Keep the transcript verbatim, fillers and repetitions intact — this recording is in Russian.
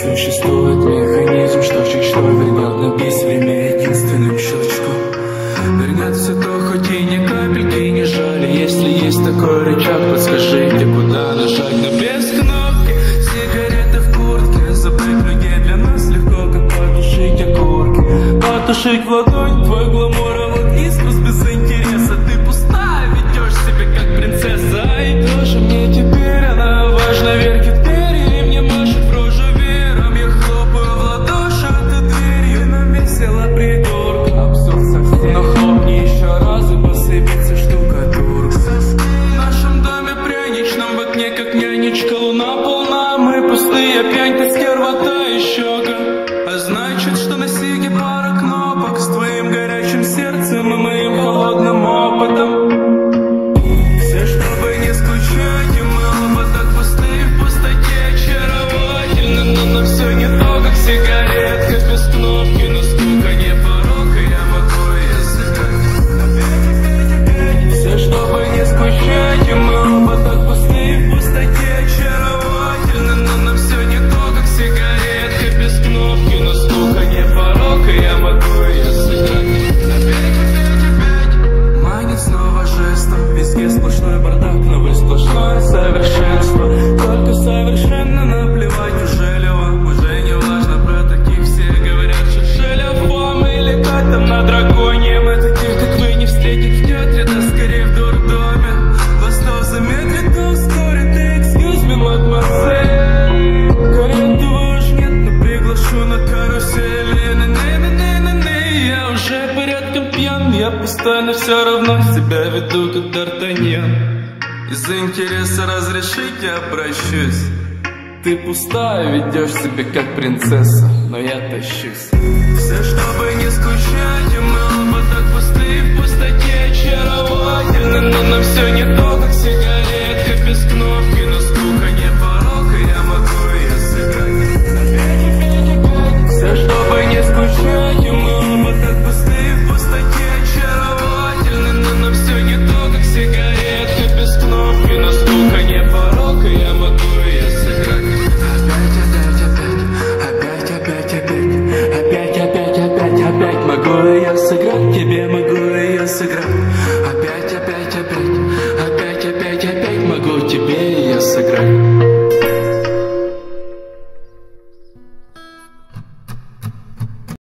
Существует механизм, что чуть что вернет на бис время единственным щелчком. Вернет все то, хоть и ни капельки не жаль. Если есть такой рычаг, подскажите, куда нажать. Но без кнопки, сигареты в куртке. Забыть людей для нас легко, как потушить окурки. Потушить в ладонь твой гламур, а вот искус без интереса. Ты пустая, ведешь себя как принцесса. И тоже мне теперь она важна, верки в двери. И мне машет в рожу вером. Я хлопаю в ладоши, а ты дверью навесила придурка. Абсурд совсем, но хлопни еще раз и посыпется штукатурка. В нашем доме пряничном в окне, как нянечка, луна полна. Мы пустые, пьянь, ты стерва, та еще га. А значит, что на сиге пара кнопок. С твоим горячим сердцем и моим холодным опытом. Все, чтобы не скучать, и мы оба так пустые в пустоте. Очаровательно, но на все не то, как сигаретка без кнопки. Но скука не порог, и я могу ее сыграть. Все, чтобы не скучать, и мы оба так пустые в пустоте. Очаровательно, но на все не то, как сигаретка без кнопки. Но скука не порог, и я могу ее сыграть. Манит снова жестом, везде сплошной бардак, но вы сплошное совершенство. Только совершенно наплевать, уже ли вам, уже не важно про таких. Все говорят, что шелев вам или катом на драконе. Мы таких, как вы, не встретить в театре, да скорее в дурдоме. Восток замедлит, но ускорит, и excuse me, мадемуазель. Карету уж нет, но приглашу на карусель. Не-не-не-не-не, я уже порядком пьян. Я постоянно все равно себя веду, как Д'Артаньян. Из-за интереса разрешить я обращусь. Ты пустая, ведешь себя как принцесса, но я тащусь. Все, чтобы не скучать, и мы оба так пустые в пустоте. Очаровательно, но на все не то, как сидеть.